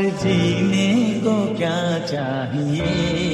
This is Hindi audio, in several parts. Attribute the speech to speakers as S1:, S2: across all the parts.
S1: जीने को क्या चाहिए।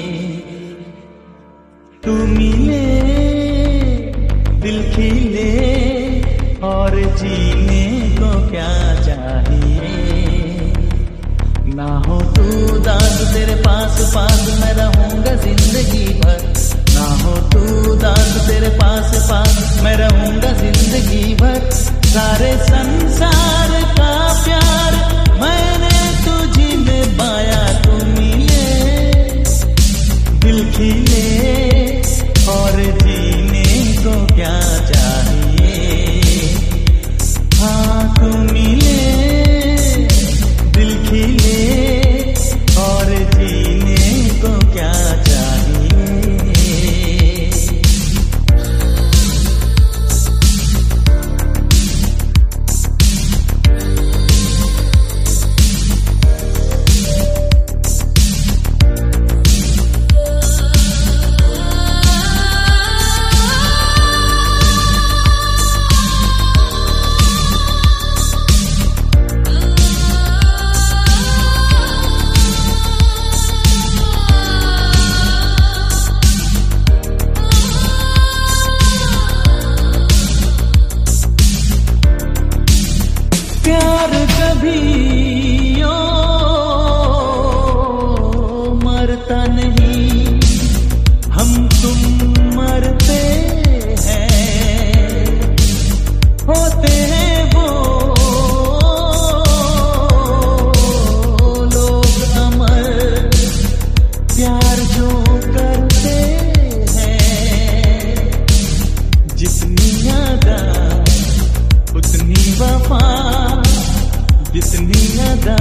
S1: तू मिले दिल खिले और जीने को क्या चाहिए। ना हो तू दाद तेरे पास पास मैं रहूंगा जिंदगी भर। ना हो तू दाद तेरे पास पास मैं रहूंगा जिंदगी भर। सारे संसार का प्यार मैंने तुझी में पाया। तू मिले दिल खिले और जीने को क्या चाहिए। हाँ तू मिले दिल खिले और जीने को क्या चाहिए। प्यार कभी मरता नहीं, हम तुम मरते हैं। होते हैं वो लोग अमर प्यार जो करते हैं। जितनी अदा उतनी वफा, जितनी अदा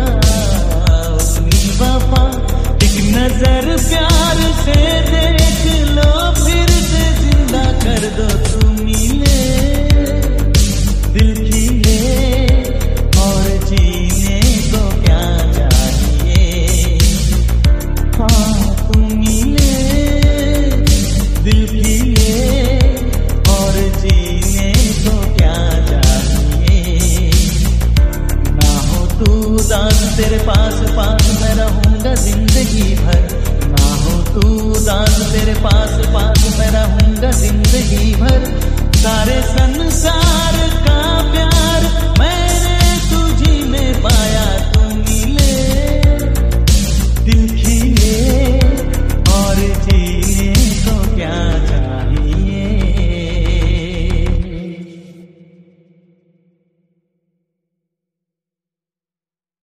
S1: उतनी वफा। एक नजर प्यार से देख लो फिर से जिंदा कर दो। तू मिले दिल खिले और जीने को क्या चाहिए। हाँ तू मिले दिल खिले और जीने को क्या चाहिए। तू दाद तेरे पास पास मैं रहूंगा जिंदगी भर। ना हो तू दाद तेरे पास पास मैं रहूंगा जिंदगी भर। सारे संसार